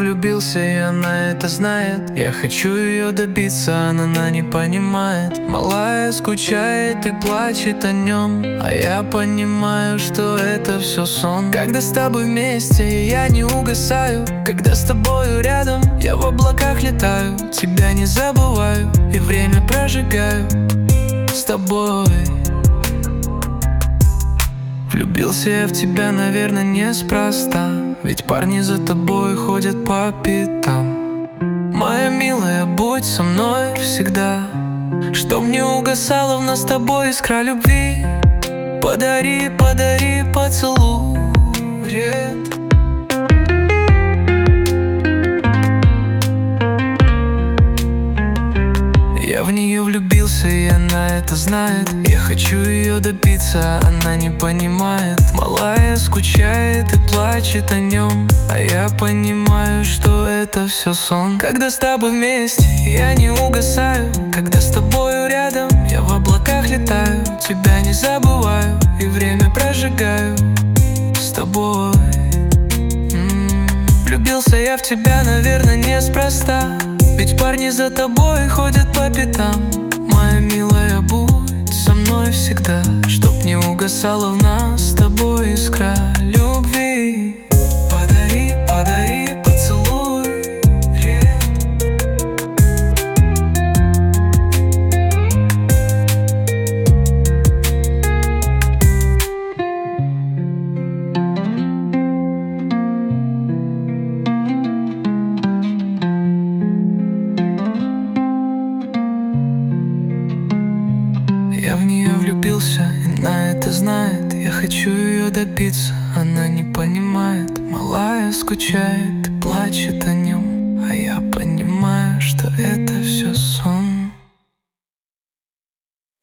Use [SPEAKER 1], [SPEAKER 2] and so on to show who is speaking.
[SPEAKER 1] влюбился, и она это знает. Я хочу ее добиться, она не понимает. Малая скучает и плачет о нем, а я понимаю, что это все сон. Когда с тобой вместе, я не угасаю. Когда с тобою рядом, я в облаках летаю. Тебя не забываю и время прожигаю с тобой. Влюбился я в тебя, наверное, неспроста, ведь парни за тобой ходят по пятам. Моя милая, будь со мной всегда, чтоб не угасала в нас с тобой искра любви. Подари, подари поцелуй ред. Я в нее влюбился, и она это знает. Я хочу ее добиться, она не понимает. Малая скучает и плачет о нем, а я понимаю, что это все сон. Когда с тобой вместе, я не угасаю. Когда с тобою рядом, я в облаках летаю. Тебя не забываю и время прожигаю с тобой. Влюбился я в тебя, наверное, неспроста, ведь парни за тобой ходят по пятам. Моя милая, будь со мной всегда, чтоб не угасала в нас с тобой искра любви. Подари, подари поцелуй ред. Я в нее влюбился, и она это знает. Я хочу ее добиться, она не понимает. Малая скучает и плачет о нем, а я